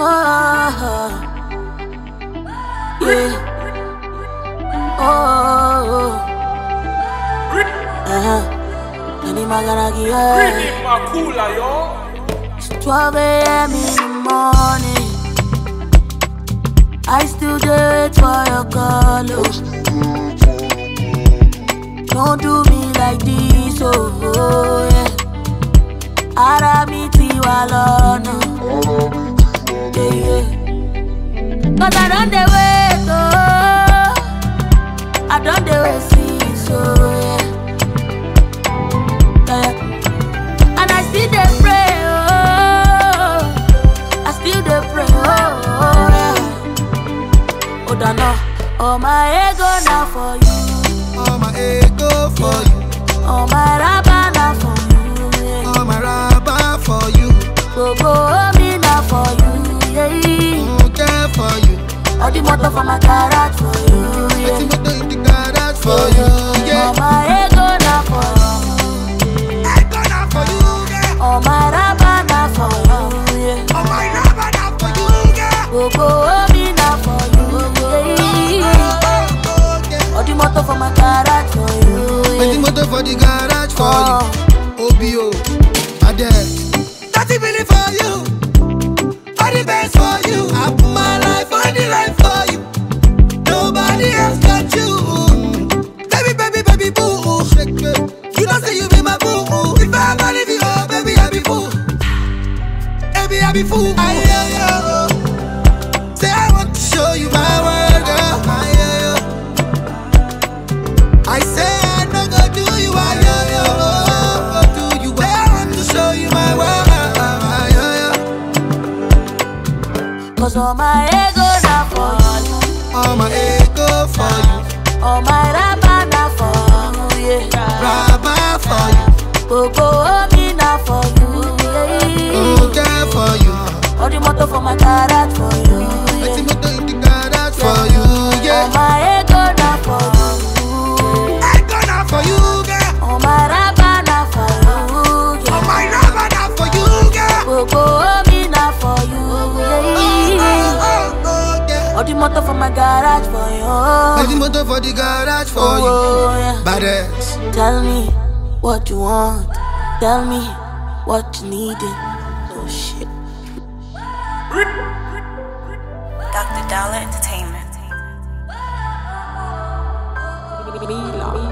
Oh, yeah. Oh, Nani Maganagi, It's 12 a.m. in the morning. I still do it for your call. Don't do me like this, oh yeah. Aramiti walona, yeah yeah. 'Cause I done the wait, oh, I done the wait, see, so yeah, yeah. And I still dey pray, oh, I still dey pray, oh yeah. Oh Dana, oh my ego now for you. All my ego for you. All my rubber now for you, yeah. All my rubber for you. Go me now for you, yeah. Okay for you. All the motor for my garage for you, yeah. All the motor in the garage for you, yeah. All my ego now for you. Ego now for you, yeah. All my rubber now for you, yeah. All my rubber now for you, yeah. Go me now for you, yeah. All the motor for my garage for you, All the yeah. motor for the garage for you. OBO, Ade. That's really for you. All the best for you. I put my life on the line for you. Nobody else got you. Baby, baby, baby, boo. You don't say you be my boo. If I ever leave you, oh, baby, I be fool. Baby, I be fool. Say I want to show you my world, girl. I say I no go do you, I do you. Say I want to show you my world. 'Cause all my ego now for you. All my ego for you. All my rubber now for you, yeah. Rubber for you. Go me now for you, yeah. Okay for you. All the motor for my garage for you, Let the yeah. motor in the garage for you, All yeah. my ego now for you. Ego now for you, girl. All my rubber now for you, yeah. All my rubber now for you, girl. Go me now for you, yeah. Yeah. All the motor for my garage for you. Let the motor for the garage for you. Oh, yeah. Badass. Tell me what you want. Tell me what you needed. Oh shit. Dr. Dollar Entertainment.